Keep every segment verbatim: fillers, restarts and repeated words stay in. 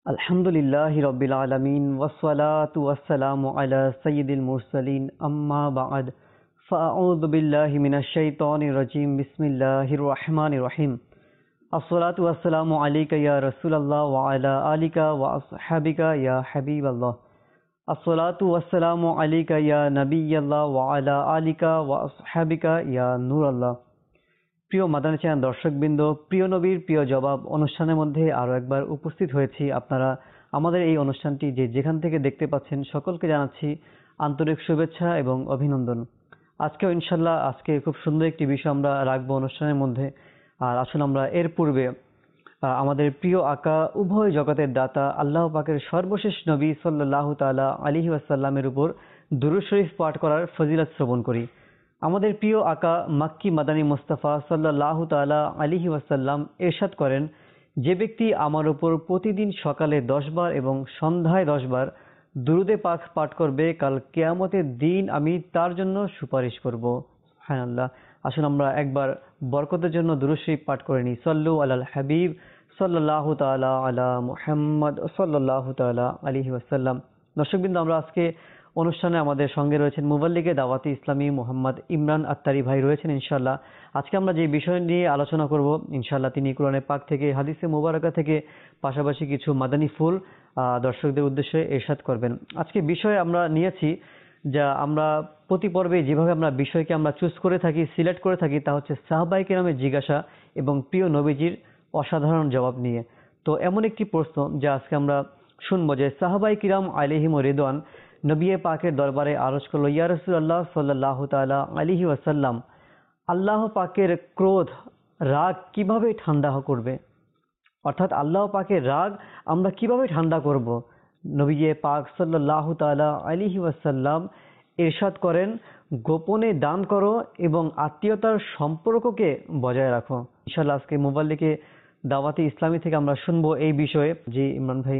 আলহামদুলিল্লাহি রাব্বিল আলামিন ওয়াসসালাতু ওয়াসসালামু আলা সাইয়্যিদিল মুরসালিন আম্মা বা'দ ফাআউযু বিল্লাহি মিনাশ শাইতানির রাজিম বিসমিল্লাহির রহমানির রহিম আসসালাতু ওয়াসসালামু আলাইকা ইয়া রাসূলুল্লাহ ওয়া আলা আলিকা ওয়া আসহাবিকা ইয়া হাবিবাল্লাহ আসসালাতু ওয়াসসালামু আলাইকা ইয়া নাবিয়াল্লাহ ওয়া আলা আলিকা ওয়া আসহাবিকা ইয়া নূরাল্লাহ। প্রিয় মাদানী চ্যানেল দর্শকবৃন্দ, প্রিয় নবীর প্রিয় জবাব অনুষ্ঠানের মধ্যে আরও একবার উপস্থিত হয়েছি। আপনারা আমাদের এই অনুষ্ঠানটি যে যেখান থেকে দেখতে পাচ্ছেন সকলকে জানাচ্ছি আন্তরিক শুভেচ্ছা এবং অভিনন্দন। আজকেও ইনশাল্লাহ আজকে খুব সুন্দর একটি বিষয় আমরা রাখবো অনুষ্ঠানের মধ্যে। আর আসলে আমরা এর পূর্বে আমাদের প্রিয় আকা উভয় জগতের দাতা আল্লাহ পাকের সর্বশেষ নবী সাল্লাল্লাহু তাআলা আলাইহি ওয়াসাল্লামের উপর দুরূদ শরীফ পাঠ করার ফজিলত শ্রবণ করি। আমাদের প্রিয় আকা মাক্কি মাদানী মুস্তাফা সাল্লাল্লাহু তাআলা আলাইহি ওয়াসাল্লাম ইরশাদ করেন, যে ব্যক্তি আমার উপর প্রতিদিন সকালে দশ বার এবং সন্ধ্যায় দশ বার দুরূদে পাক পাঠ করবে, কাল কিয়ামতের দিন আমি তার জন্য সুপারিশ করব। সুবহানাল্লাহ। আসুন আমরা একবার বরকতের জন্য দুরূদ শরীফ পাঠ করে নিই। সাল্লু আলাল হাবিব সাল্লাল্লাহু তাআলা আলা মুহাম্মদ সাল্লাল্লাহু তাআলা আলাইহি ওয়াসাল্লাম। দর্শকবৃন্দ, আমরা আজকে অনুষ্ঠানে আমাদের সঙ্গে রয়েছেন মুবাল্লিগে দাওয়াতি ইসলামী মোহাম্মদ ইমরান আত্তারি ভাই রয়েছেন ইনশাআল্লাহ। আজকে আমরা যে বিষয় নিয়ে আলোচনা করব ইনশাআল্লাহ তিনি কোরআনে পাক থেকে, হাদিসে মুবারাকা থেকে, পাশাপাশি কিছু মাদানী ফুল দর্শকদের উদ্দেশ্যে ইরশাদ করবেন। আজকে বিষয় আমরা নিয়েছি যা আমরা প্রতি পর্বে যেভাবে আমরা বিষয়কে আমরা চুজ করে থাকি, সিলেক্ট করে থাকি, তা হচ্ছে সাহাবায়ে কেরামের জিজ্ঞাসা এবং প্রিয় নবীজির অসাধারণ জবাব নিয়ে। তো এমন একটি প্রশ্ন যা আজকে আমরা শুনবো যে সাহাবায়ে কিরাম আলাইহিমুর রিদওয়ান নবী পাকের দরবারে আরজ করলো, ইয়া রাসূলুল্লাহ সাল্লাল্লাহু তাআলা আলাইহি ওয়াসাল্লাম, আল্লাহ পাকের ক্রোধ, রাগ কিভাবে ঠান্ডা করবে? অর্থাৎ আল্লাহ পাকের রাগ আমরা কিভাবে ঠান্ডা করব? নবী পাক সাল্লাল্লাহু তাআলা আলাইহি ওয়াসাল্লাম ইরশাদ করেন, গোপনে দান করো এবং আত্মীয়তার সম্পর্ককে বজায় রাখো। ইনশাআল্লাহ আজকে মুবাল্লিগে দাওয়াতি ইসলামী থেকে আমরা শুনবো এই বিষয়ে। জি ইমরান ভাই।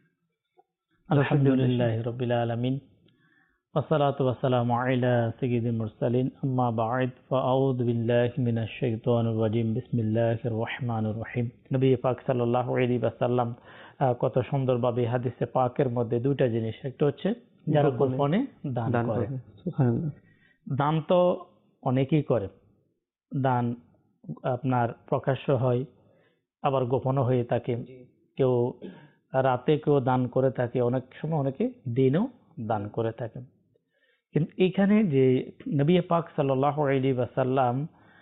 আলহামদুলিল্লাহি রাব্বিল আলামিন ওয়াসসালাতু ওয়াসসালামু আলা সাইয়্যিদিল মুরসালিন আম্মা বা'দ ফাআউযু বিল্লাহি মিনাশ শাইতানির রাজিম বিসমিল্লাহির রহমানির রহিম। নবী পাক সাল্লাল্লাহু আলাইহি ওয়াসাল্লাম কত সুন্দরভাবে হাদিসে পাকের মধ্যে দুইটা জিনিস, একটা হচ্ছে যারা গোপনে দান করে। সুবহানাল্লাহ। দান তো অনেকেই করে, দান আপনার প্রকাশ্য হয়, আবার গোপনও হয়ে থাকে। কেউ রাতে কেউ দান করে থাকে, অনেক সময় অনেকে দিনেও দান করে থাকে। কিন্তু এইখানে যে নবী পাক সাল্লাল্লাহু আলাইহি ওয়াসাল্লাম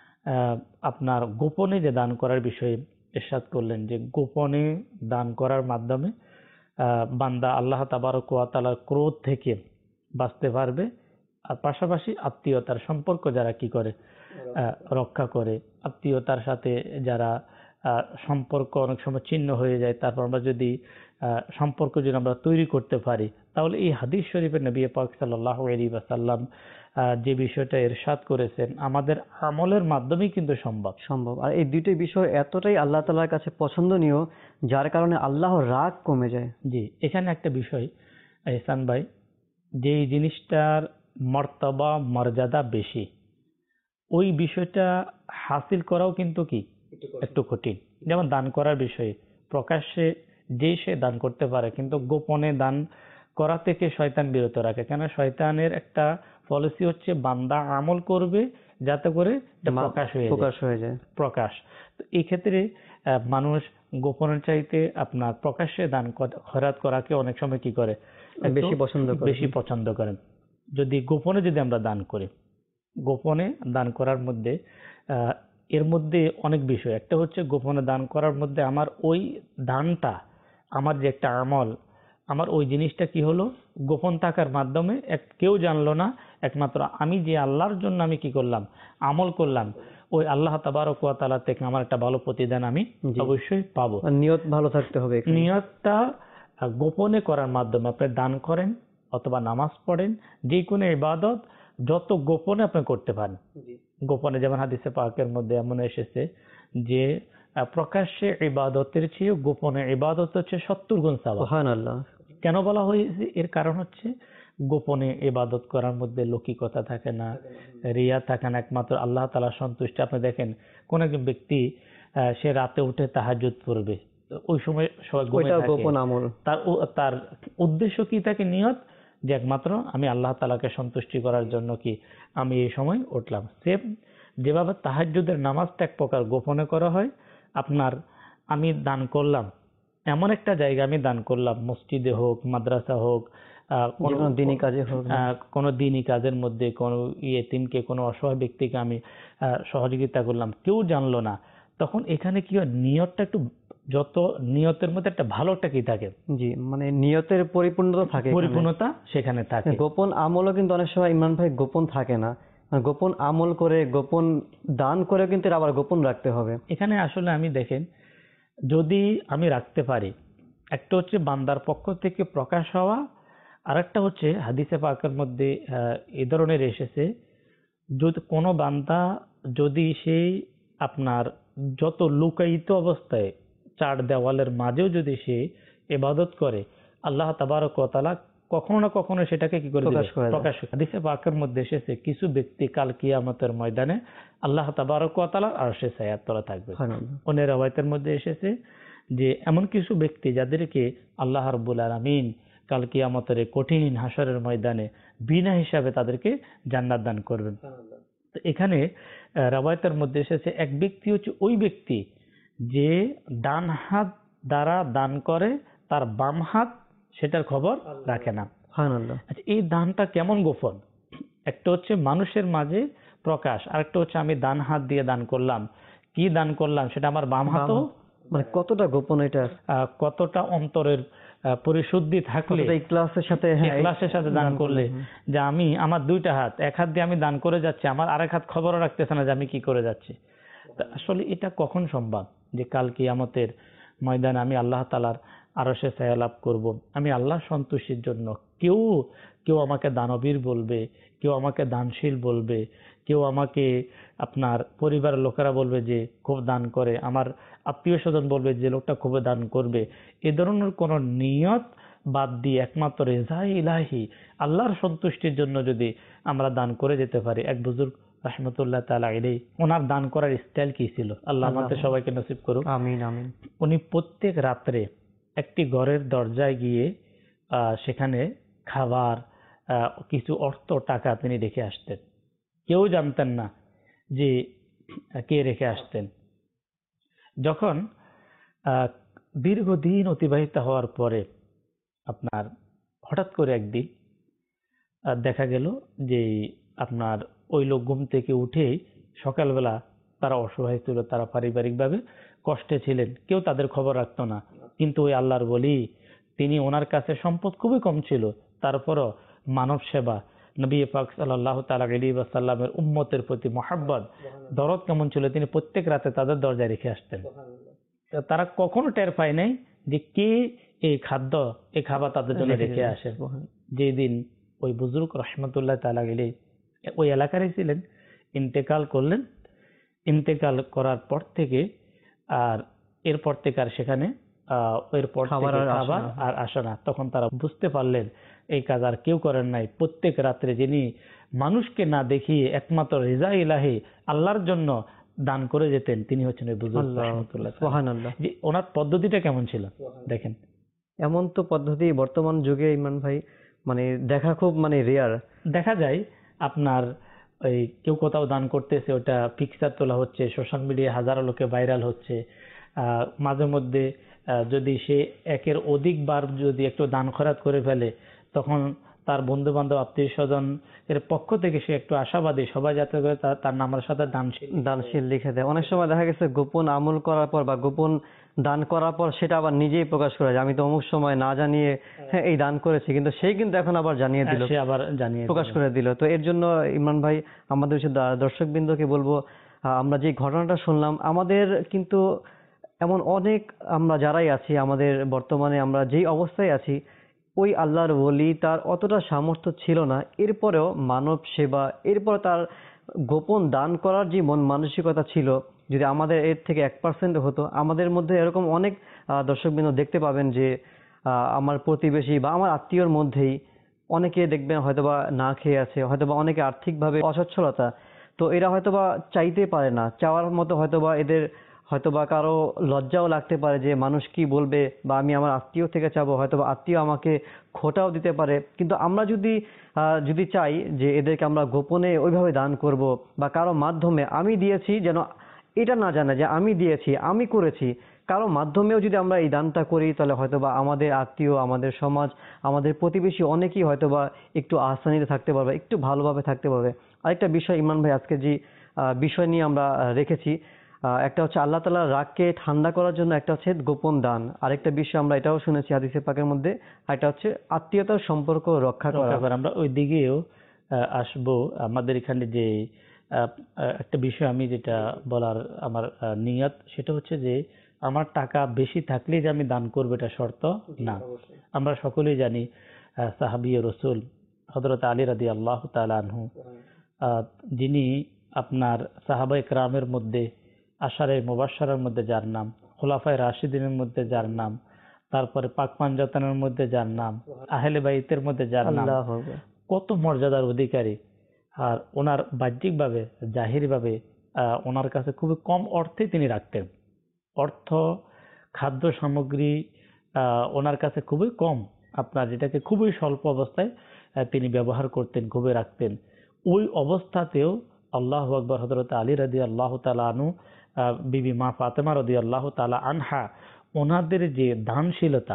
আপনার গোপনে যে দান করার বিষয়ে ইরশাদ করলেন, যে গোপনে দান করার মাধ্যমে বান্দা আল্লাহ তাবারক ওয়া তাআলার ক্রোধ থেকে বাঁচতে পারবে, আর পাশাপাশি আত্মীয়তার সম্পর্ক যারা কি করে রক্ষা করে, আত্মীয়তার সাথে যারা সম্পর্ক অনেক সময় ছিন্ন হয়ে যায়, তারপর আমরা যদি সম্পর্ক যদি আমরা তৈরি করতে পারি, তাহলে এই হাদিস শরীফের নবী পাক সাল্লাল্লাহু আলাইহি ওয়াসাল্লাম যে বিষয়টা ইরশাদ করেছেন আমাদের আমলের মাধ্যমেই কিন্তু সম্ভব সম্ভব আর এই দুইটি বিষয় এতটাই আল্লাহ তাআলার কাছে পছন্দনীয়, যার কারণে আল্লাহর রাগ কমে যায়। জি, এখানে একটা বিষয় ইহসান ভাই, যে জিনিসটার মর্তবা মর্যাদা বেশি, ওই বিষয়টা হাসিল করাও কিন্তু কি একটু কঠিন। যেমন দান করার বিষয়ে প্রকাশ্যে যে সে দান করতে পারে, কিন্তু গোপনে দান করা থেকে শয়তান বিরত রাখে। কেন? শয়তানের একটা পলিসি হচ্ছে বান্দা আমল করবে যাতে করে প্রকাশ হয়ে প্রকাশ হয়ে যায় প্রকাশ। তো এই ক্ষেত্রে মানুষ গোপনের চাইতে আপনার প্রকাশ্যে দান খয়রাত করাকে অনেক সময় কি করে বেশি পছন্দ করে বেশি পছন্দ করেন। যদি গোপনে যদি আমরা দান করি, গোপনে দান করার মধ্যে আহ এর মধ্যে অনেক বিষয়, একটা হচ্ছে গোপনে দান করার মধ্যে আমার ওই দানটা, আমার যে একটা আমল, আমার ওই জিনিসটা কি হলো গোপন থাকার মাধ্যমে এক কেউ জানলো না, একমাত্র আমি যে আল্লাহর জন্য আমি কি করলাম আমল করলাম, ওই আল্লাহ তাবারক ওয়া তাআলা থেকে আমার একটা ভালো প্রতিদান আমি অবশ্যই পাবো। নিয়ত ভালো থাকতে হবে। নিয়তটা গোপনে করার মাধ্যমে আপনি দান করেন অথবা নামাজ পড়েন, যে কোনো ইবাদত যত গোপনে আপনি করতে পারেন। গোপনে যেমন হাদিসে পাকের মধ্যে এমন এসেছে যে প্রকাশ্যে ইবাদতের চেয়ে গোপনে ইবাদত হচ্ছে সত্তর গুণ সওয়াব। সুবহানাল্লাহ। কেন বলা হয়েছে? এর কারণ হচ্ছে গোপনে ইবাদত করার মধ্যে লৌকিকতা থাকে না, রিয়া থাকে না, একমাত্র আল্লাহ তাআলার সন্তুষ্টি। আপনি দেখেন কোন একজন ব্যক্তি সে রাতে উঠে তাহাজ্জুদ পড়বে, ওই সময় সবাই ঘুমিয়ে ওইটা থাকে। গোপন আমল। তার ও- তার উদ্দেশ্য কি থাকে, নিয়ত যে একমাত্র আমি আল্লাহ তাআলাকে সন্তুষ্টি করার জন্য কি আমি এই সময় উঠলাম। সেম যেভাবে তাহাজ্জুদের নামাজটা এক প্রকার গোপনে করা হয়, আপনার আমি দান করলাম, এমন একটা জায়গা আমি দান করলাম, মসজিদে হোক, মাদ্রাসা হোক, আহ, যে কোনো দিনই কাজে হোক না। আহ, কোনো দিনই কাজের মধ্যে কোনো ইয়েতিমকে, কোনো অসহায় ব্যক্তিকে আমি আহ, সহযোগিতা করলাম, কেউ জানলো না, তখন এখানে কি হয়, নিয়তটা একটু, যত নিয়তের মধ্যে একটা ভালো একটা কি থাকে, জি, মানে নিয়তের পরিপূর্ণতা থাকে এখানে। পরিপূর্ণতা সেখানে থাকে। গোপন আমলও কিন্তু অনেক সময় ইমরান ভাই গোপন থাকে না, মানে গোপন আমল করে, গোপন দান করে কিন্তু এটা আবার গোপন রাখতে হবে। এখানে আসলে আমি দেখেন, যদি আমি রাখতে পারি, একটা হচ্ছে বান্দার পক্ষ থেকে প্রকাশ হওয়া, আর একটা হচ্ছে হাদিসে পাকের মধ্যে আহ, এ ধরনের এসেছে, যদি কোনো বান্দা যদি সেই আপনার যত লুকায়িত অবস্থায় চার দেওয়ালের মাঝেও যদি সে ইবাদত করে, আল্লাহ তাবারক ওয়া তাআলা কখনো না কখনো সেটাকে কি করে দিবে, প্রকাশ করে দেয়। প্রকাশ করে। হাদিসে পাকের মধ্যে এসেছে, কিছু ব্যক্তি কাল কিয়ামতের ময়দানে আল্লাহ তাবারক ওয়া তাআলার আরশের ছায়ার তলে থাকবে। সুবহানাল্লাহ। অন্য রাওয়ায়াতের মধ্যে এসেছে যে এমন কিছু ব্যক্তি যাদেরকে আল্লাহ রাব্বুল আলামিন কাল কিয়ামতের এই কঠিন হাসরের ময়দানে বিনা হিসাবে তাদেরকে জান্নাত দান করবেন। তো এখানে আহ, রাওয়ায়াতের মধ্যে এসেছে, এক ব্যক্তি হচ্ছে ওই ব্যক্তি যে ডান হাত দ্বারা দান করে, তার বাম হাত সেটার খবর রাখে না। সুবহানাল্লাহ। আচ্ছা, এই দানটা কেমন গোপন? একটা হচ্ছে মানুষের মাঝে প্রকাশ, আর একটা হচ্ছে আমি ডান হাত দিয়ে দান করলাম, কি দান করলাম সেটা আমার বাম হাতও, মানে কতটা গোপন এটা, আহ, কতটা অন্তরের আহ, পরিশুদ্ধি থাকলে, কতটা ইখলাসের সাথে, হ্যাঁ, ইখলাসের সাথে দান করলে, হুম। যে আমি আমার দুইটা হাত, এক হাত দিয়ে আমি দান করে যাচ্ছি, আমার আরেক হাত খবরও রাখতেছে না যে আমি কি করে যাচ্ছি। তা আসলে এটা কখন সম্ভব, যে কাল কিয়ামতের ময়দানে আমি আল্লাহ তাআলার আরশে ছায়া লাভ করব, আমি আল্লাহ সন্তুষ্টির জন্য, কেউ কেউ আমাকে দানবীর বলবে, কেউ আমাকে দানশীল বলবে, কেউ আমাকে আপনার পরিবারের লোকেরা বলবে যে খুব দান করে, আমার আত্মীয় স্বজন বলবে যে লোকটা খুব দান করবে। এ ধরনের কোন নিয়ত বাদ দিয়ে একমাত্র রেজায়ে ইলাহি, আল্লাহর সন্তুষ্টির জন্য যদি আমরা দান করে যেতে পারি। এক বুজুর্গ রাহমাতুল্লাহ তাআলা আলাইহি, ওনার দান করার স্টাইল কি ছিল, আল্লাহ আমাদের সবাইকে নসিব করুক। আমিন আমিন। উনি প্রত্যেক রাত্রে একটি ঘরের দরজায় গিয়ে আহ, সেখানে খাবার, আহ, কিছু অর্থ টাকা তিনি রেখে আসতেন। কেউ জানতেন না যে আহ, কে রেখে আসতেন। যখন আহ, দীর্ঘদিন অতিবাহিত হওয়ার পরে আপনার হঠাৎ করে একদিন আহ, দেখা গেল যে আপনার ওই লোক ঘুম থেকে উঠেই সকালবেলা, তারা অসহায় ছিল, তারা পারিবারিকভাবে কষ্টে ছিলেন, কেউ তাদের খবর রাখতো না। কিন্তু ওই আল্লাহর বলি, তিনি, ওনার কাছে সম্পদ খুবই কম ছিল, তারপরও মানব সেবা, নবী পাক সাল্লাল্লাহু তাআলা আলাইহি ওয়াসাল্লামের উম্মতের প্রতি মহব্বত, দরদ কেমন ছিল, তিনি প্রত্যেক রাতে তাদের দরজায় রেখে আসতেন। তো তারা কখনো টের পায় নাই যে কে এই খাদ্য, এই খাবার তাদের জন্য রেখে আসেন। যেদিন ওই বুজুর্গ রহমতুল্লাহ তাআলা আলাইহি ওই এলাকারই ছিলেন, ইন্তেকাল করলেন, ইন্তেকাল করার পর থেকে আর এরপর থেকে আর সেখানে আহ এরপর থেকে খাবার আর আসে না। তখন তারা বুঝতে পারলেন এই কাজ আর কেউ করেন নাই। প্রত্যেক রাত্রে যিনি মানুষকে না দেখিয়ে একমাত্র রিজা ইলাহি আল্লাহর জন্য দান করে যেতেন, তিনি হচ্ছেন ওই বুজুর্গ রাহমাতুল্লাহ। সুবহানাল্লাহ। যে ওনার পদ্ধতিটা কেমন ছিল দেখেন। এমন তো পদ্ধতি বর্তমান যুগে ইমরান ভাই মানে দেখা খুব মানে রেয়ার। দেখা যায় আপনার ওই কেউ কোথাও দান করতেছে, ওটা পিকচার তোলা হচ্ছে, সোশ্যাল মিডিয়ায় হাজারো লোকে ভাইরাল হচ্ছে। আহ মাঝে মধ্যে যদি সে একের অধিক বার যদি একটু দান খয়রাত করে ফেলে, তখন তার বন্ধু বান্ধব, আত্মীয় স্বজন এর পক্ষ থেকে সে একটু আশাবাদী, সবাই যাতে করে তার নামের সাথে দানশীল দানশীল লিখে দেয়। অনেক সময় দেখা গেছে গোপন আমল করার পর বা গোপন দান করার পর সেটা আবার নিজেই প্রকাশ করে যে আমি তো অমুক সময় না জানিয়ে হ্যাঁ এই দান করেছি, কিন্তু সেই কিন্তু এখন আবার জানিয়ে দিল, সে আবার জানিয়ে প্রকাশ করে দিল। তো এর জন্য ইমরান ভাই আমাদের দর্শকবৃন্দকে বলবো, আমরা যে ঘটনাটা শুনলাম, আমাদের কিন্তু এমন অনেক, আমরা যারাই আছি, আমাদের বর্তমানে আমরা যেই অবস্থায় আছি, ওই আল্লাহর ওলি তার অতটা সামর্থ্য ছিল না, এরপরেও মানব সেবা, এরপর তার গোপন দান করার যে মন মানসিকতা ছিল, যদি আমাদের এর থেকে এক পার্সেন্ট হতো, আমাদের মধ্যে এরকম অনেক দর্শকবৃন্দ দেখতে পাবেন যে আমার প্রতিবেশী বা আমার আত্মীয়র মধ্যেই অনেকে দেখবেন হয়তোবা না খেয়ে আছে, হয়তোবা অনেকে আর্থিকভাবে অসচ্ছলতা, তো এরা হয়তোবা চাইতে পারে না, চাওয়ার মতো হয়তোবা এদের হয়তোবা কারো লজ্জাও লাগতে পারে যে মানুষ কি বলবে, বা আমি আমার আত্মীয় থেকে চাবো, হয়তোবা আত্মীয় আমাকে খোঁটাও দিতে পারে। কিন্তু আমরা যদি আহ, যদি চাই যে এদেরকে আমরা গোপনে ওইভাবে দান করব, বা কারো মাধ্যমে আমি দিয়েছি যেন এটা না জানে যে আমি দিয়েছি, আমি করেছি, কারো মাধ্যমেও যদি আমরা এই দানটা করি, তাহলে হয়তোবা আমাদের আত্মীয়, আমাদের সমাজ, আমাদের প্রতিবেশী অনেকেই হয়তোবা একটু আসানিতে থাকতে পারবে, একটু ভালোভাবে থাকতে পারবে। আরেকটা বিষয় ইমরান ভাই আজকে যে আহ, বিষয় নিয়ে আমরা আহ, রেখেছি, আহ, একটা হচ্ছে আল্লাহ তাআলার রাগকে ঠান্ডা করার জন্য একটা হচ্ছে গোপন দান, আরেকটা বিষয় আমরা এটাও শুনেছি হাদিসে পাকের মধ্যে, একটা হচ্ছে আত্মীয়তার সম্পর্ক রক্ষা করা। রক্ষা করা। আমরা ওই দিকেও আহ, আসবো। আমাদের এখানে যে আহ, আহ, একটা বিষয় আমি যেটা বলার আমার আহ, নিয়ত, সেটা হচ্ছে যে আমার টাকা বেশি থাকলেই যে আমি দান করবো এটা শর্ত না। আমরা সকলেই জানি আহ, সাহাবী রসুল হযরত আলী রাদিয়াল্লাহু তাআলা আনহু, আহ, যিনি আপনার সাহাবা ইকরামের মধ্যে আশারে মুবাশশারার মধ্যে যার নাম, খোলাফায়ে রাশিদিনের মধ্যে যার নাম, তারপরে পাক পাঞ্জাতনের মধ্যে যার নাম, আহলে বাইতের মধ্যে যার নাম, আল্লাহু আকবার। কত মর্যাদার অধিকারী। আর ওনার বাহ্যিকভাবে জাহিরিভাবে আহ, ওনার কাছে খুবই কম অর্থে তিনি রাখতেন। অর্থ, খাদ্য সামগ্রী আহ, ওনার কাছে খুবই কম, আপনার যেটাকে খুবই স্বল্প অবস্থায় আহ, তিনি ব্যবহার করতেন, খুবই রাখতেন। ওই অবস্থাতেও আল্লাহু আকবার, হযরত আলী রাদিয়াল্লাহু তাআলা আনহু, আহ, বিবি মা ফাতেমা রাদিয়াল্লাহু তাআলা আনহা, ওনাদের যে দানশীলতা,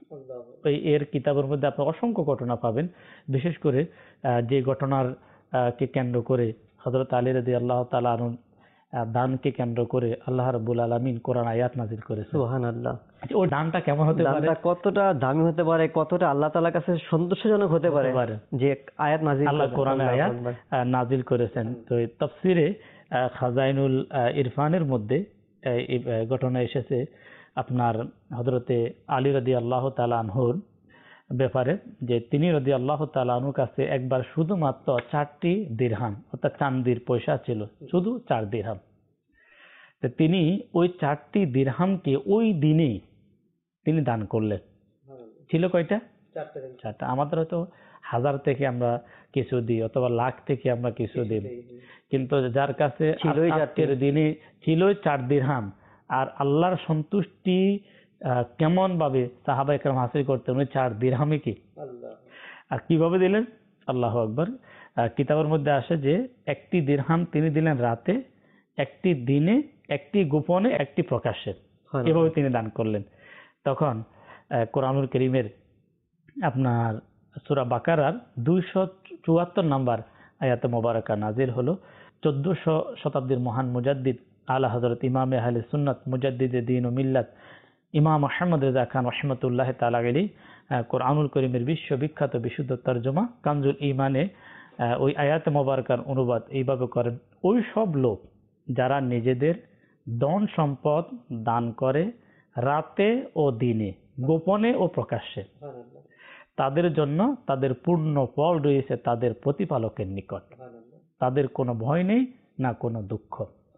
এই এর কিতাবের মধ্যে আপনি অসংখ্য ঘটনা পাবেন। বিশেষ করে আহ, যে ঘটনার আহ, কে কেন্দ্র করে হযরত আলী রাদিয়াল্লাহু তাআলা আনহু আহ, দানকে কেন্দ্র করে আল্লাহ রাব্বুল আলামিন কোরআন আয়াত নাযিল করেছেন। সুবহানাল্লাহ। আচ্ছা, ওই দানটা কেমন হতে পারে? দানটা কতটা দামি হতে পারে, কতটা আল্লাহ তাআলার কাছে সন্তোষজনক হতে পারে হতে পারে। যে আয়াত নাযিল আল্লাহ করেছেন। কোরআনে আল্লাহু আয়াত আকবার। আহ, নাজিল করেছেন। তো এই তাফসিরে আহ, খাজাইনুল আহ, ইরফানের মধ্যে আহ, এই আহ, ঘটনা এসেছে আপনার হযরতে আলী রাদিয়াল্লাহু তাআলা আনহুর ব্যাপারে, যে তিনি রাদিয়াল্লাহু তাআলা আনহুর কাছে একবার শুধুমাত্র চারটি দিরহাম অর্থাৎ চান্দির পয়সা ছিল, শুধু চার দিরহাম। তো তিনি ওই চারটি দিরহামকে ওই দিনে তিনি দান করলেন। ছিল কয়টা? চারটা। আমাদের হয়তো হাজার থেকে আমরা কিছু দিই, অথবা লাখ থেকে আমরা কিছু দিই, কিন্তু যার কাছে ছিলই আজকের দিনে ছিল চার দিরহাম, আর আল্লাহর সন্তুষ্টি আহ, কেমন ভাবে সাহাবা একরাম হাসিল করতেন ওই চার দিরহামে কি, আর কিভাবে দিলেন? আল্লাহু আকবার। আহ, কিতাবের মধ্যে আসে যে একটি দিরহাম তিনি দিলেন রাতে, একটি দিনে, একটি গোপনে, একটি প্রকাশ্যে, এভাবে তিনি দান করলেন। তখন আহ, কোরআনুল কারীমের আপনার সূরা বাকারার দুইশো চুয়াত্তর নাম্বার আয়াতে মোবারকা নাজিল হলো। চোদ্দশো শতাব্দীর মহান মুজাদ্দিদ আলা হযরত ইমামে আহলে সুন্নাত মুজাদ্দিদে দ্বীন ও মিল্লাত ইমাম আহমদ রেজা খান রাহমাতুল্লাহ তাআলা আলাইহি কোরআনুল কারীমের বিশ্ববিখ্যাত বিশুদ্ধ তরজমা কানজুল ঈমানে আহ, ওই আয়াতে মোবারকার অনুবাদ এইভাবে করেন: ওই সব লোক যারা নিজেদের ধন সম্পদ দান করে রাতে ও দিনে, গোপনে ও প্রকাশ্যে, তাদের জন্য তাদের পূর্ণ ফল রয়েছে তাদের প্রতিপালকের নিকট, তাদের কোনো ভয় নেই না কোনো দুঃখ।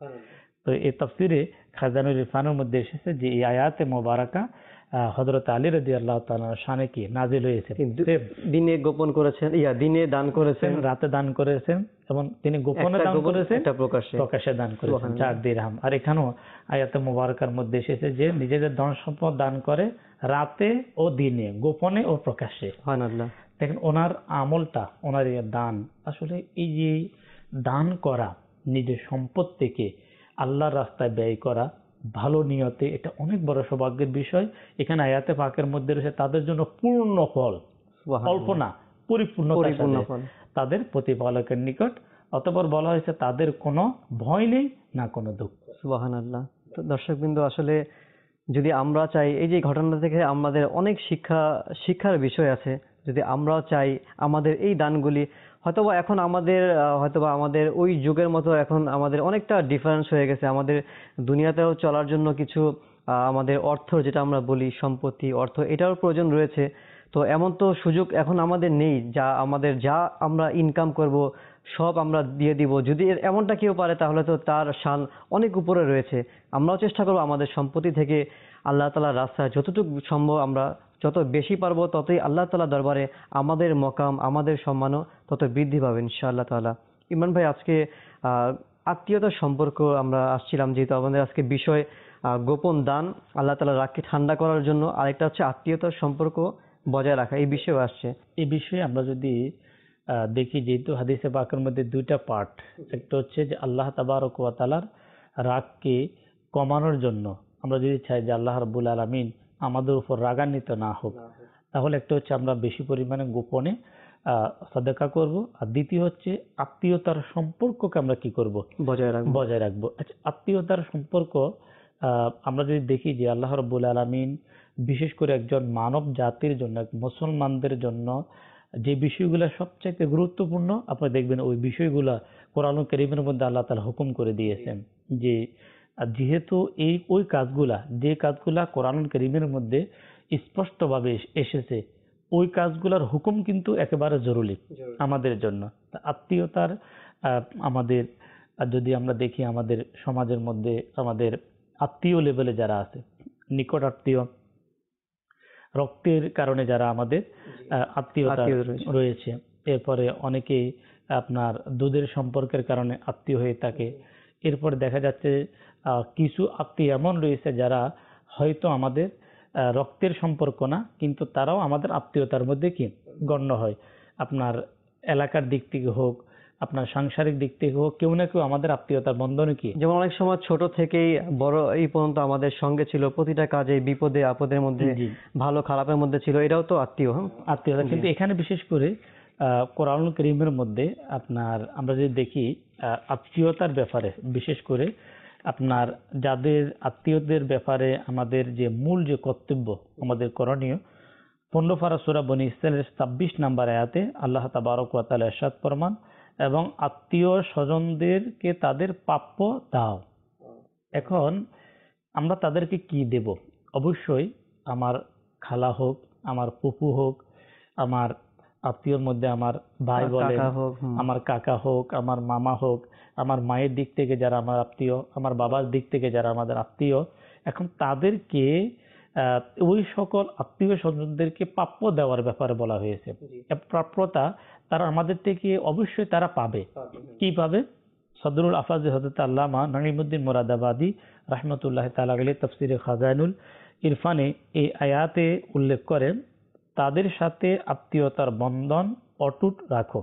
তো এই তাফসিরে খাজানুল ইরফানের মধ্যে এসেছে যে এই আয়াতে মোবারকা হযরত আলী রাদিয়াল্লাহু তাআলার শানে কি নাজিল হয়েছে। দিনে গোপন করেছেন, ইয়া দিনে দান করেছেন, রাতে দান করেছেন, এবং তিনি গোপনে দান করেছেন, এটা প্রকাশ্যে প্রকাশ্যে দান করেছেন চার দিরহাম। আর এখানেও আয়াতে মোবারকার মধ্যে এসেছে যে নিজেদের ধন সম্পদ দান করে রাতে ও দিনে, গোপনে ও প্রকাশ্যে। সুবহানাল্লাহ। দেখেন ওনার আমলটা, ওনার এই দান, আসলে এই যে দান করা, নিজের সম্পদ থেকে আল্লাহর রাস্তায় ব্যয় করা ভালো নিয়তে, এটা অনেক বড় সৌভাগ্যের বিষয়। এখানে আয়াতে পাকের মধ্যে রয়েছে তাদের জন্য পূর্ণ ফল, অল্প না, পরিপূর্ণ ফল তাদের প্রতিপালকের নিকট। অতঃপর বলা হয়েছে তাদের কোনো ভয় নেই না কোনো দুঃখ। সুবহানাল্লাহ। তো দর্শকবৃন্দ, আসলে যদি আমরা চাই, এই যে ঘটনা থেকে আমাদের অনেক শিক্ষা শিক্ষার বিষয় আছে, যদি আমরাও চাই আমাদের এই দানগুলি, হয়তোবা এখন আমাদের আহ, হয়তোবা আমাদের ওই যুগের মতো এখন আমাদের অনেকটা ডিফারেন্স হয়ে গেছে, আমাদের দুনিয়াতেও চলার জন্য কিছু আহ, আমাদের অর্থ, যেটা আমরা বলি সম্পত্তি, অর্থ, এটারও প্রয়োজন রয়েছে। তো এমন তো সুযোগ এখন আমাদের নেই যা আমাদের যা আমরা ইনকাম করব সব আমরা দিয়ে দিব। যদি এর- এমনটা কেউ পারে তাহলে তো তার শান অনেক উপরে রয়েছে। আমরাও চেষ্টা করব আমাদের সম্পত্তি থেকে আল্লাহ তাআলার রাস্তায় যতটুকু সম্ভব আমরা যত বেশি পারবো ততই আল্লাহ তাআলা দরবারে আমাদের মকাম, আমাদের সম্মানও তত বৃদ্ধি পাবে ইনশাআল্লাহ তাআলা। ইমরান ভাই, আজকে আহ আত্মীয়তার সম্পর্ক আমরা আসছিলাম, যেহেতু আমাদের আজকে বিষয় আহ, গোপন দান, আল্লাহ তাআলা রাগকে ঠান্ডা করার জন্য, আরেকটা হচ্ছে আত্মীয়তার সম্পর্ক বজায় রাখা, এই বিষয়েও আসছে। এই বিষয়ে আমরা যদি আহ, দেখি, যেহেতু হাদিসে পাকের মধ্যে দুইটা পার্ট, একটা হচ্ছে যে আল্লাহ তাবারক ওয়া তাআলার রাগকে কমানোর জন্য আমরা যদি চাই যে আল্লাহ রাব্বুল আলামিন আমাদের উপর রাগান্বিত না হোক, তাহলে একটা হচ্ছে আমরা বেশি পরিমাণে গোপনে আহ সাদাকা করব, আর দ্বিতীয় হচ্ছে আত্মীয়তার সম্পর্ককে আমরা কি করব, বজায় রাখবো। বজায় রাখবো। আচ্ছা, আত্মীয়তার সম্পর্ক আহ আমরা যদি দেখি যে আল্লাহ রাব্বুল আলামিন বিশেষ করে একজন মানব জাতির জন্য, এক মুসলমানদের জন্য যে বিষয়গুলো সবচাইতে গুরুত্বপূর্ণ, আপনি দেখবেন ওই বিষয়গুলা কোরআন কারীমের মধ্যে আল্লাহ তাআলা হুকুম করে দিয়েছেন যে আহ, যেহেতু এই ওই কাজগুলা, যে কাজগুলা কোরআন কারীমের মধ্যে স্পষ্টভাবে এস- এসেছে, ওই কাজগুলোর হুকুম কিন্তু একেবারে জরুরি আমাদের জন্য। তা আত্মীয়তার আহ, আমাদের আহ, যদি আমরা দেখি আমাদের সমাজের মধ্যে আমাদের আত্মীয় লেভেলে যারা আছে, নিকট আত্মীয়, রক্তের কারণে যারা আমাদের আহ, আত্মীয়তা আত্মীয় রয়েছে। রয়েছে, এরপরে অনেকেই আপনার দুধের সম্পর্কের কারণে আত্মীয় হয়ে থাকে। এরপরে দেখা যাচ্ছে আহ, কিছু আত্মীয় এমন রয়েছে যারা হয়তো আমাদের আহ, রক্তের সম্পর্ক না, কিন্তু তারাও আমাদের আত্মীয়তার মধ্যে কি গণ্য হয়। আপনার এলাকার দিক থেকে হোক, আপনার সাংসারিক দিক থেকে হোক, কেউ না কেউ আমাদের আত্মীয়তার বন্ধনে কি যেমন অনেক সময় ছোট থেকেই বড় এই পর্যন্ত আমাদের সঙ্গে ছিল, প্রতিটা কাজে বিপদে আপদের মধ্যে, জি ভালো খারাপের মধ্যে ছিল, এটাও তো আত্মীয়। হ্যাঁ, আত্মীয়তা। জি। কিন্তু এখানে বিশেষ করে আহ, কোরআনুল কারীমের মধ্যে আপনার আমরা যদি দেখি আহ, আত্মীয়তার ব্যাপারে, বিশেষ করে আপনার যাদের আত্মীয়দের ব্যাপারে আমাদের যে মূল যে কর্তব্য আমাদের করণীয়, পনেরো পারা সূরা বনী ইসরাঈলের ছাব্বিশ নাম্বার আয়াতে আল্লাহ তাবারক ওয়া তাআলা ইরশাদ ফরমান, এবং আত্মীয় স্বজনদেরকে তাদের প্রাপ্য দাও। এখন আমরা তাদেরকে কি দেব? অবশ্যই আমার খালা হোক, আমার ফুফু হোক, আমার আত্মীয়র মধ্যে আমার ভাই বলেন, কাকা হোক, হুম, আমার কাকা হোক, আমার মামা হোক, আমার মায়ের দিক থেকে যারা আমার আত্মীয়, আমার বাবার দিক থেকে যারা আমাদের আত্মীয়, এখন তাদেরকে আহ, ওই সকল আত্মীয় স্বজনদেরকে প্রাপ্য দেওয়ার ব্যাপারে বলা হয়েছে। এ প্রাপ্যতা তারা আমাদের থেকে অবশ্যই তারা পাবে। কি পাবে? সদরুল আফাজ হযরত আল্লামা নঈমুদ্দিন মুরাদাবাদী রাহমাতুল্লাহ তাআলা আলাইহি তাফসীরে খাজাইনুল ইরফানে এই আয়াতে উল্লেখ করেন, তাদের সাথে আত্মীয়তার বন্ধন অটুট রাখো,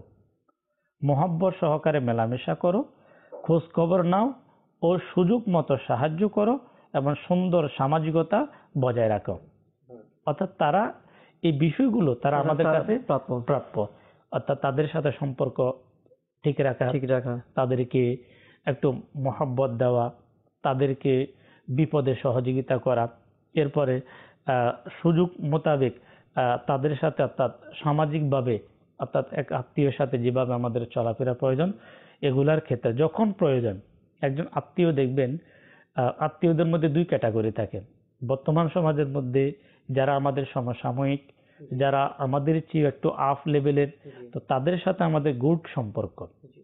মহব্বত সহকারে মেলামেশা করো, খোঁজ খবর নাও ও সুযোগ মতো সাহায্য করো, এবং সুন্দর সামাজিকতা বজায় রাখো। অর্থাৎ তারা এই বিষয়গুলো তারা আমাদের তারা কাছে প্রাপ্য। প্রাপ্য। অর্থাৎ তাদের সাথে সম্পর্ক ঠিক রাখা, ঠিক রাখা, তাদেরকে একটু মহব্বত দেওয়া, তাদেরকে বিপদে সহযোগিতা করা, এরপরে আহ, সুযোগ মোতাবেক আহ, তাদের সাথে অর্থাৎ সামাজিকভাবে, অর্থাৎ এক আত্মীয়ের সাথে যেভাবে আমাদের চলাফেরা প্রয়োজন, এগুলার ক্ষেত্রে যখন প্রয়োজন, একজন আত্মীয় দেখবেন আহ, আত্মীয়দের মধ্যে দুই ক্যাটাগরি থাকে বর্তমান সমাজের মধ্যে, যারা আমাদের সমসাময়িক, যারা আমাদের চেয়ে একটু আফ লেভেলের, তো তাদের সাথে আমাদের গুড সম্পর্ক,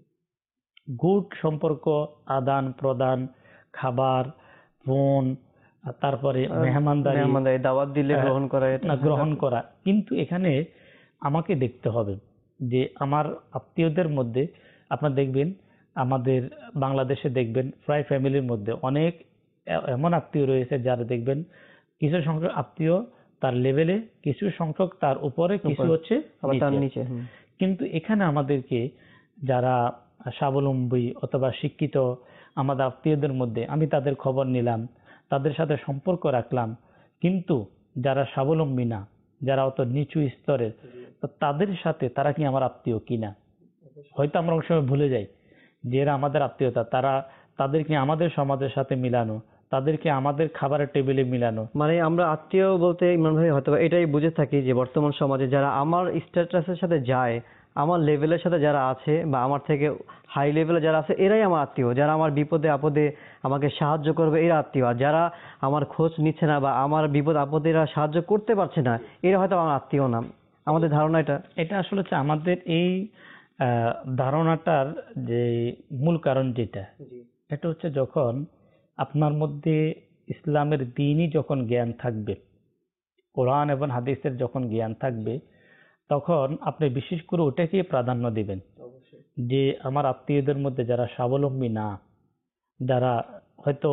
গুড সম্পর্ক, আদান প্রদান, খাবার, ফোন, তারপরে মেহমানদারি, মেহমানদারি, দাওয়াত দিলে আহ, গ্রহণ করা, এটা না, গ্রহণ করা। কিন্তু এখানে আমাকে দেখতে হবে যে আমার আত্মীয়দের মধ্যে আপনার দেখবেন, আমাদের বাংলাদেশে দেখবেন প্রায় ফ্যামিলির মধ্যে অনেক এ- এমন আত্মীয় রয়েছে যারা দেখবেন কিছু সংখ্যক আত্মীয় তার লেভেলে, কিছু সংখ্যক তার উপরে, কিছু উপরে, হচ্ছে আবার তার নিচে। নিচে। হুম। কিন্তু এখানে আমাদেরকে যারা স্বাবলম্বী অথবা শিক্ষিত আমাদের আত্মীয়দের মধ্যে, আমি তাদের খবর নিলাম, তাদের সাথে সম্পর্ক রাখলাম, কিন্তু যারা স্বাবলম্বী না, যারা অত নিচু স্তরের, তো তাদের সাথে তারা কি আমার আত্মীয় কিনা, হয়তো আমরা অনেক সময় ভুলে যাই যে এরা আমাদের আত্মীয়তা, তারা তাদেরকে আমাদের সমাজের সাথে মিলানো, তাদেরকে আমাদের খাবারের টেবিলে মিলানো। মানে আমরা আত্মীয় বলতে ইমরান ভাই হয়তো বা এটাই বুঝে থাকি যে বর্তমান সমাজে যারা আমার স্ট্যাটাসের সাথে যায়, আমার লেভেলের সাথে যারা আছে, বা আমার থেকে হাই লেভেলে যারা আছে, এরাই আমার আত্মীয়। যারা আমার বিপদে আপদে আমাকে সাহায্য করবে, এরা আত্মীয়। আর যারা আমার খোঁজ নিচ্ছে না বা আমার বিপদ আপদে এরা সাহায্য করতে পারছে না, এরা হয়তো আমার আত্মীয় না। আমাদের ধারণা এটা। এটা আসলে হচ্ছে আমাদের এই আহ, ধারণাটার যে মূল কারণ যেটা, এটা হচ্ছে যখন আপনার মধ্যে ইসলামের দ্বীনই যখন জ্ঞান থাকবে, কোরআন এবং হাদিসের যখন জ্ঞান থাকবে, তখন আপনি বিশেষ করে ওটাকে প্রাধান্য দিবেন যে আমার আত্মীয়দের মধ্যে যারা স্বাবলম্বী না, যারা হয়তো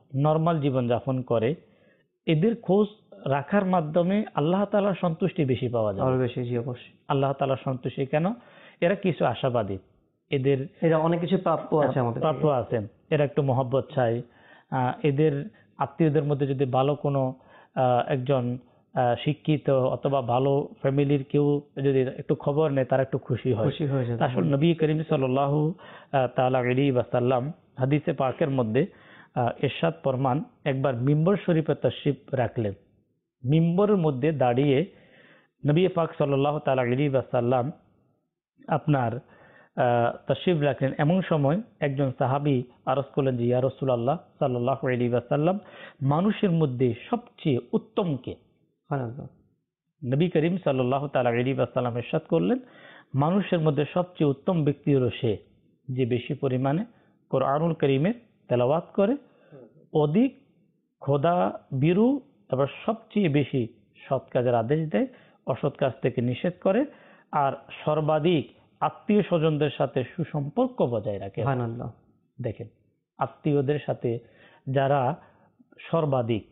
নর্মাল জীবনযাপন করে, এদের খোঁজ রাখার মাধ্যমে আল্লাহ তাআলার সন্তুষ্টি বেশি পাওয়া যায়। আরো বেশি, জি অবশ্যই। আল্লাহ তাআলার সন্তুষ্টি কেন? এরা কিছু আশাবাদী, এদের এরা অনেক কিছু প্রাপ্য আছে আমাদের প্রাপ্য আছেন, এরা একটু মহব্বত চায়। আহ, এদের আত্মীয়দের মধ্যে যদি ভালো কোনো আহ, একজন আহ, শিক্ষিত অথবা ভালো ফ্যামিলির কেউ যদি একটু খবর নেয়, তারা একটু খুশি হয়। খুশি হয়ে যায়। আসলে নবী করিম সাল্লাল্লাহু তাআলা আলাইহি ওয়াসাল্লাম হাদিসে পাকের মধ্যে আহ, ইরশাদ ফরমান, একবার মিম্বর শরীফে তাশরিফ রাখলেন। মিম্বরের মধ্যে দাঁড়িয়ে নবী পাক সাল্লাল্লাহু তাআলা আলাইহি ওয়াসাল্লাম আপনার তাশরিফ রাখলেন। এমন সময় একজন সাহাবী আরজ করলেন যে, ইয়া রাসূলুল্লাহ সাল্লাল্লাহু আলাইহি ওয়াসাল্লাম, মানুষের মধ্যে সবচেয়ে উত্তম কে? সুবহানাল্লাহ। নবী করিম সাল্লাল্লাহু তাআলা আলাইহি ওয়াসাল্লাম ইরশাদ করলেন, মানুষের মধ্যে সবচেয়ে উত্তম ব্যক্তি হলো সে যে বেশি পরিমাণে কোরআনুল কারীমের তেলাওয়াত করে, অধিক খোদা বিরু, এবার সবচেয়ে বেশি সৎ কাজের আদেশ দেয়, অসৎ কাজ থেকে নিষেধ করে, আর সর্বাধিক আত্মীয় স্বজনদের সাথে সুসম্পর্ক বজায় রাখে। সুবহানাল্লাহ। দেখেন, আত্মীয়দের সাথে যারা সর্বাধিক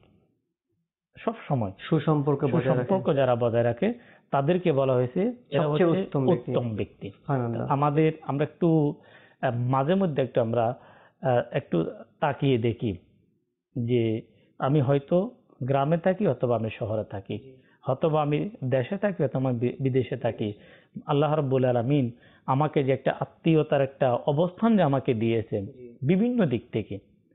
সব সময় সুসম্পর্ক বজায় রাখে, সুসম্পর্ক যারা বজায় রাখে, তাদেরকে বলা হয়েছে এরা সবচেয়ে হচ্ছে উত্তম ব্যক্তি। উত্তম ব্যক্তি। সুবহানাল্লাহ। আমাদের আমরা একটু আহ, মাঝে মধ্যে একটু আমরা আহ, একটু তাকিয়ে দেখি যে আমি হয়তো গ্রামে থাকি অথবা আমি শহরে থাকি, অথবা আমি দেশে থাকি অথবা আমি বি- বিদেশে থাকি। আল্লাহ রাব্বুল আলামিন আমাকে যে একটা আত্মীয়তার একটা অবস্থান যে আমাকে দিয়েছেন বিভিন্ন দিক থেকে,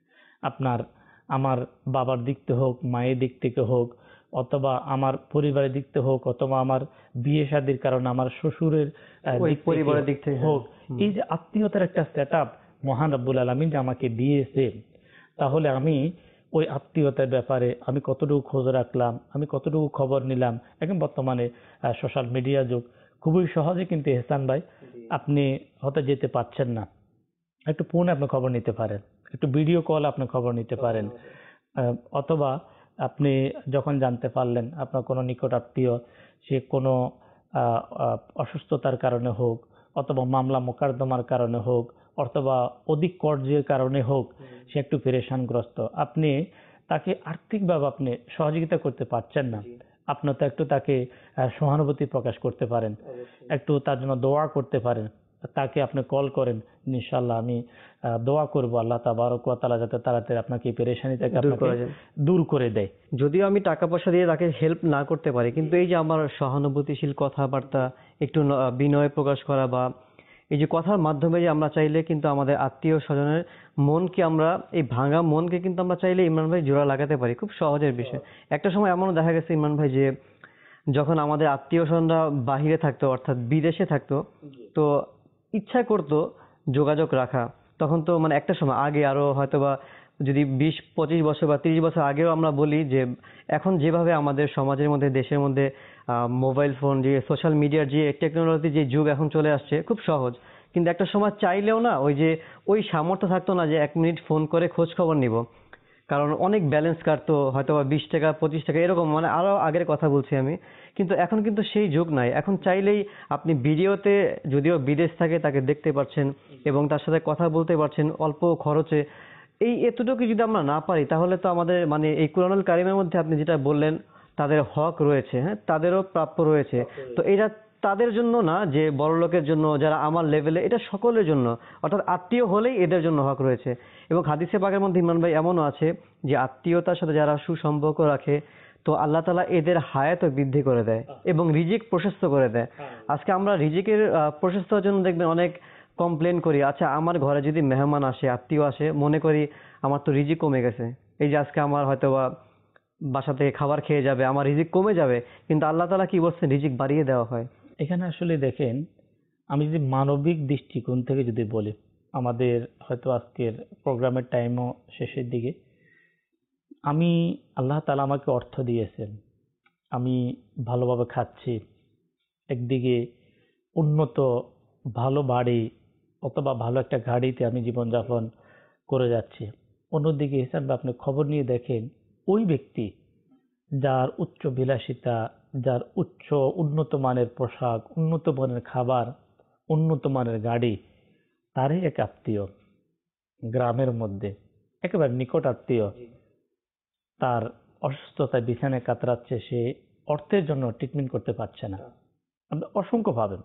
আপনার আমার বাবার দিক থেকে হোক, মায়ের দিক থেকে হোক, অথবা আমার পরিবারের দিক থেকে হোক, অথবা আমার বিয়ে শাদীর কারণে আমার শ্বশুরের আহ, ওই দিক থেকে পরিবারের দিক থেকে হোক, হুম। এই যে আত্মীয়তার একটা সেট আপ মহান রব্বুল আলামিন যে আমাকে দিয়েছে, তাহলে আমি ওই আত্মীয়তার ব্যাপারে আমি কতটুকু খোঁজ রাখলাম, আমি কতটুকু খবর নিলাম। এখন বর্তমানে সোশ্যাল মিডিয়া যুগ, খুবই সহজে কিন্তু এহসান ভাই আপনি হয়তো যেতে পারছেন না, একটু ফোনে আপনি খবর নিতে পারেন, একটু ভিডিও কল আপনি খবর নিতে পারেন। আহ, অথবা আপনি যখন জানতে পারলেন আপনার কোনো নিকট আত্মীয় সে কোনো আহ, আহ, অসুস্থতার কারণে হোক, অথবা মামলা মোকদ্দমার কারণে হোক, অথবা অধিক কর্জের কারণে হোক, সে একটু পেরেশানগ্রস্ত, আপনি তাকে আর্থিকভাবে আপনি সহযোগিতা করতে পারছেন না, আপনার তো একটু তাকে আহ, সহানুভূতি প্রকাশ করতে পারেন, একটু তার জন্য দোয়া করতে পারেন, তাকে আপনি কল করেন, ইনশাআল্লাহ আমি আহ, দোয়া করব আল্লাহ তাবারক ওয়া তাআলা যাতে তাড়াতাড়ি আপনাকে এই পেরেশানি থেকে দূর আপনাকে করে দেন। দূর করে দেয়। যদিও আমি টাকা পয়সা দিয়ে তাকে হেল্প না করতে পারি, কিন্তু এই যে আমার সহানুভূতিশীল কথাবার্তা, একটু ন- বিনয় প্রকাশ করা, বা এই যে কথার মাধ্যমে যে আমরা চাইলে কিন্তু আমাদের আত্মীয় স্বজনের মনকে আমরা, এই ভাঙা মনকে কিন্তু আমরা চাইলে ইমরান ভাই জোড়া লাগাতে পারি, খুব সহজের বিষয়। একটা সময় এমনও দেখা গেছে ইমরান ভাই যে যখন আমাদের আত্মীয় স্বজনরা বাহিরে থাকতো, অর্থাৎ বিদেশে থাকতো, তো ইচ্ছা করতো যোগাযোগ রাখা, তখন তো মানে একটা সময় আগে আরো হয়তোবা যদি বিশ পঁচিশ বছর বা তিরিশ বছর আগেও আমরা বলি যে এখন যেভাবে আমাদের সমাজের মধ্যে, দেশের মধ্যে মোবাইল ফোন, যে সোশ্যাল মিডিয়ার যে টেকনোলজি যে যুগ এখন চলে আসছে, খুব সহজ। কিন্তু একটা সময় চাইলেও না ওই যে ওই সামর্থ্য থাকতো না যে এক মিনিট ফোন করে খোঁজ খবর নিব, কারণ অনেক ব্যালেন্স কাটতো, হয়তো বা বিশ টাকা পঁচিশ টাকা এরকম, মানে আরো আগের কথা বলছি আমি। কিন্তু এখন কিন্তু সেই যুগ নাই, এখন চাইলেই আপনি ভিডিওতে, যদিও বিদেশ থাকে, তাকে দেখতে পাচ্ছেন এবং তার সাথে কথা বলতে পারছেন অল্প খরচে। এই এতটুকু যদি আমরা না পারি, তাহলে তো আমাদের মানে এই কুরআনুল কারীমের মধ্যে আপনি যেটা বললেন তাদের হক রয়েছে, হ্যাঁ তাদেরও প্রাপ্য রয়েছে, তো এটা তাদের জন্য না যে বড় লোকের জন্য, যারা আমার লেভেলে, এটা সকলের জন্য, অর্থাৎ আত্মীয় হলেই এদের জন্য হক রয়েছে। এবং হাদিসে পাকের মধ্যে ইমরান ভাই এমনও আছে যে আত্মীয়তার সাথে যারা সুসম্পর্ক রাখে, তো আল্লাহ তাআলা এদের হায়াতও বৃদ্ধি করে দেয় এবং রিজিক প্রশস্ত করে দেয়। আজকে আমরা রিজিকের আহ, প্রশস্তর জন্য দেখবেন অনেক কমপ্লেন করি, আচ্ছা আমার ঘরে যদি মেহমান আসে, আত্মীয় আসে, মনে করি আমার তো রিজিক কমে গেছে, এই যে আজকে আমার হয়তো বা বাসা থেকে খাবার খেয়ে যাবে, আমার রিজিক কমে যাবে, কিন্তু আল্লাহ তাআলা কি বলছেন, রিজিক বাড়িয়ে দেওয়া হয়। এখানে আসলে দেখেন, আমি যদি মানবিক দৃষ্টিকোণ থেকে যদি বলি, আমাদের হয়তো আজকের প্রোগ্রামের টাইমও শেষের দিকে, আমি আল্লাহ তাআলা আমাকে অর্থ দিয়েছেন, আমি ভালোভাবে খাচ্ছি, একদিকে উন্নত ভালো বাড়ি অথবা ভালো একটা গাড়িতে আমি জীবনযাপন করে যাচ্ছি, অন্যদিকে হিসাবে আপনি খবর নিয়ে দেখেন ওই ব্যক্তি যার উচ্চ বিলাসিতা, যার উচ্চ উন্নত মানের পোশাক, উন্নত মানের খাবার, উন্নত মানের গাড়ি, তারই এক আত্মীয় গ্রামের মধ্যে একেবারে নিকট আত্মীয় তার অসুস্থতায় বিছানায় কাতরাচ্ছে, সে অর্থের জন্য ট্রিটমেন্ট করতে পারছে না, আপনি অসংখ্য পাবেন।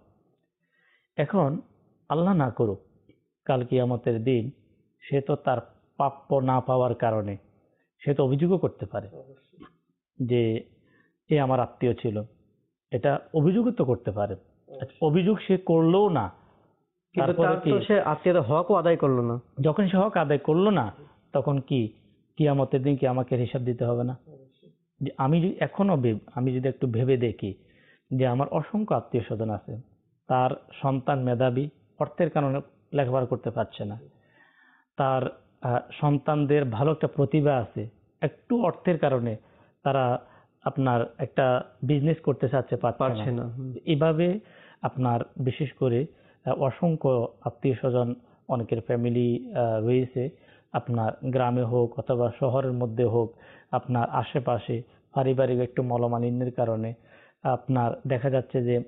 এখন আল্লাহ না করুক কাল কিয়ামতের দিন সে তো তার প্রাপ্য না পাওয়ার কারণে সে তো অভিযোগও করতে পারে যে এ আমার আত্মীয় ছিল, এটা অভিযোগও তো করতে পারে। অভিযোগ সে করলেও না, তারপরে কি সে আত্মীয়তার হকও আদায় করলো না, যখন সে হক আদায় করলো না তখন কি কিয়ামতের দিন কি আমাকে হিসাব দিতে হবে না? যে আমি যদি এখনো আমি যদি একটু ভেবে দেখি যে আমার অসংখ্য আত্মীয় স্বজন আছে, তার সন্তান মেধাবী, অর্থের কারণে লেখাপড়া করতে পারছে না, তার সন্তানদের ভালো একটা প্রতিভা আছে, একটু অর্থের কারণে তারা আপনার একটা বিজনেস করতে চাচ্ছে, পারছে না। এভাবে আপনার বিশেষ করে অসংখ্য আত্মীয় স্বজন, অনেকের ফ্যামিলি রয়েছে, আপনার গ্রামে হোক অথবা শহরের মধ্যে হোক, আপনার আশেপাশে পারিবারিক একটু মলমালিন্যের কারণে আপনার দেখা যাচ্ছে যে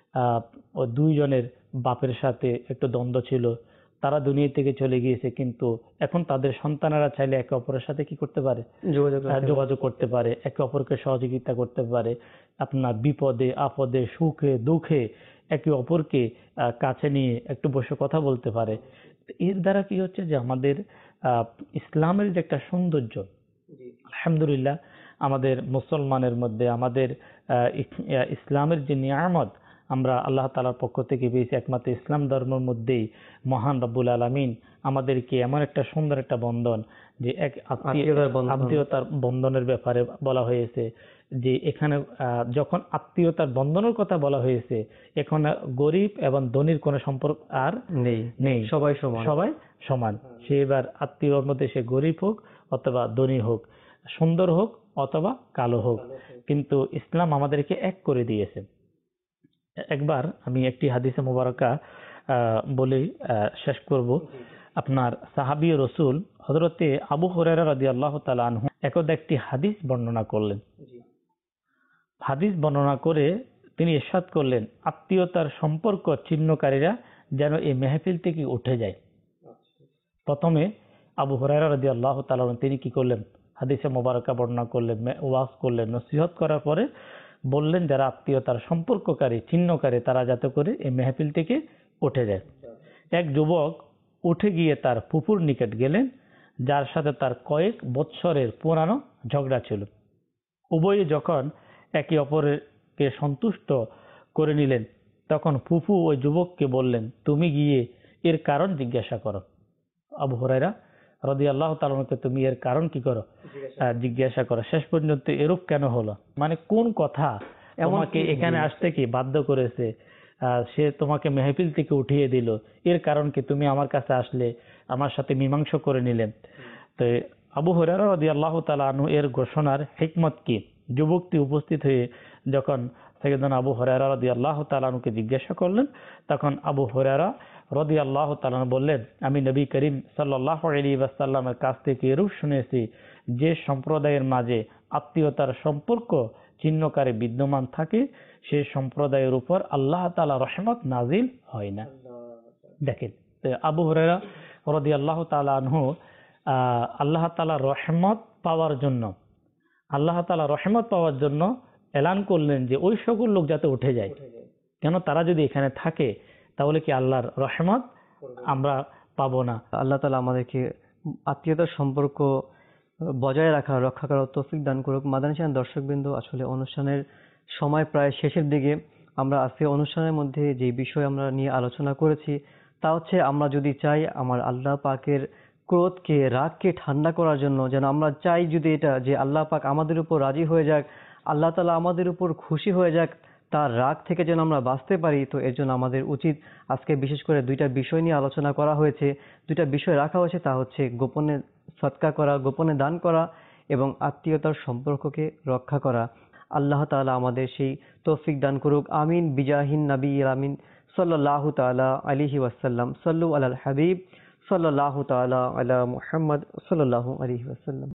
দুইজনের বাপের সাথে একটু দ্বন্দ্ব ছিল, তারা দুনিয়া থেকে চলে গিয়েছে, কিন্তু এখন তাদের সন্তানেরা চাইলে একে অপরের সাথে কি করতে পারে, যোগাযোগ করতে পারে, একে অপরকে সহযোগিতা করতে পারে, আপনার বিপদে আপদে সুখে দুঃখে একে অপরকে কাছে নিয়ে একটু বসে কথা বলতে পারে। এর দ্বারা কি হচ্ছে যে আমাদের ইসলামের যে একটা সৌন্দর্য, আলহামদুলিল্লাহ আমাদের মুসলমানের মধ্যে আমাদের ইসলামের যে নিয়ামত আমরা আল্লাহ তাআলার পক্ষ থেকে পেয়েছি, একমাত্র ইসলাম ধর্মের মধ্যেই মহান রব্বুল আলামিন আমাদেরকে এমন একটা সুন্দর একটা বন্ধন, যে এক আত্মীয়তার বন্ধনের ব্যাপারে বলা হয়েছে, যে এখানে যখন আত্মীয়তার বন্ধনের কথা বলা হয়েছে, এখন গরিব এবং ধনীর কোনো সম্পর্ক আর নেই নেই সবাই সমান, সবাই সমান। সে এবার আত্মীয়র মধ্যে সে গরিব হোক অথবা ধনী হোক, সুন্দর হোক অথবা কালো হোক, কিন্তু ইসলাম আমাদেরকে এক করে দিয়েছে। একবার আমি একটি হাদিসে মুবারকা বলে শেষ করব। আপনার সাহাবী রাসূল হযরতে আবু হুরায়রা রাদিয়াল্লাহু তাআলা আনহু একদা একটি হাদিস বর্ণনা করলেন। হাদিস বর্ণনা করে তিনি ইরশাদ করলেন, আত্মীয়তার সম্পর্ক ছিন্নকারীরা যেন এই মেহফিল থেকে উঠে যায়। প্রথমে আবু হুরায়রা রাদিয়াল্লাহু তাআলা তিনি কি করলেন, হাদিসে মুবারকা বর্ণনা করলেন, ওয়াজ করলেন, নসিহত করার পরে বললেন যারা আত্মীয়তার সম্পর্ককারী ছিন্নকারী তারা যাতে করে এই মেহফিল থেকে উঠে যায়। এক যুবক উঠে গিয়ে তার ফুফুর নিকট গেলেন, যার সাথে তার কয়েক বৎসরের পুরানো ঝগড়া ছিল। উভয়ে যখন একে অপরকে সন্তুষ্ট করে নিলেন, তখন ফুফু ওই যুবককে বললেন, তুমি গিয়ে এর কারণ জিজ্ঞাসা করো। আবু হুরায়রা রাদিয়াল্লাহু তাআলা কে তুমি এর কারণ কি করো, জিজ্ঞাসা করো, শেষ পর্যন্ত এরূপ কেন হলো, মানে কোন কথা তোমাকে এখানে আসতে কি বাধ্য করেছে, সে তোমাকে মেহফিল থেকে উঠিয়ে দিল, এর কারণ কি, তুমি আমার কাছে আসলে আমার সাথে মীমাংসা করে নিলেন। তো আবু হুরায়রা রাদিয়াল্লাহু তাআলা আনহু এর ঘোষণার হিকমত কি, যুবকটি উপস্থিত হয়ে যখন সাইয়েদনা আবু হুরায়রা রাদিয়াল্লাহু তাআলা আনহুকে জিজ্ঞাসা করলেন, তখন আবু হুরায়রা রাদিয়াল্লাহু তাআলা বললেন, আমি নবী করিম সাল্লাল্লাহু আলাইহি ওয়াসাল্লামের কাছ থেকে এরূপ শুনেছি, যে সম্প্রদায়ের মাঝে আত্মীয়তার সম্পর্ক চিহ্নকারী বিদ্যমান থাকে সেই সম্প্রদায়ের উপর আল্লাহ তাআলা রহমত নাজিল হয় না। দেখেন আবু হুরায়রা রাদিয়াল্লাহু তাআলা আনহু আল্লাহ তাআলা রহমত পাওয়ার জন্য আল্লাহ তাআলা রহমত পাওয়ার জন্য এলান করলেন যে ওই সকল লোক যাতে উঠে যায়, কেন তারা যদি এখানে থাকে তাহলে কি আল্লাহর রহমত আমরা পাবো না। আল্লাহ তাআলা আমাদেরকে আত্মীয়তার সম্পর্ক বজায় রাখা রক্ষা করার তৌফিক দান করুক। মাদানী চ্যানেল দর্শকবৃন্দ, আসলে অনুষ্ঠানের সময় প্রায় শেষের দিকে। আমরা আজকে অনুষ্ঠানের মধ্যে যে বিষয় আমরা নিয়ে আলোচনা করেছি তা হচ্ছে, আমরা যদি চাই আমার আল্লাহ পাকের ক্রোধকে রাগকে ঠান্ডা করার জন্য, যেন আমরা চাই যদি এটা যে আল্লাহ পাক আমাদের উপর রাজি হয়ে যাক, আল্লাহ তাআলা আমাদের উপর খুশি হয়ে যাক, তার রাগ থেকে যেন আমরা বাঁচতে পারি, তো এর জন্য আমাদের উচিত আজকে বিশেষ করে দুইটা বিষয় নিয়ে আলোচনা করা হয়েছে, দুইটা বিষয় রাখা হয়েছে, তা হচ্ছে গোপনে সদকা করা, গোপনে দান করা এবং আত্মীয়তার সম্পর্ককে রক্ষা করা। আল্লাহ তাআলা আমাদের সেই তৌফিক দান করুক, আমিন। বিজাহিন নবী আমিন সাল্লাল্লাহু তাআলা আলাইহি ওয়াসাল্লাম। সাল্লু আলাল হাবিব সাল্লাল্লাহু তাআলা আলা মুহাম্মদ সাল্লাল্লাহু আলাইহি ওয়াসাল্লাম।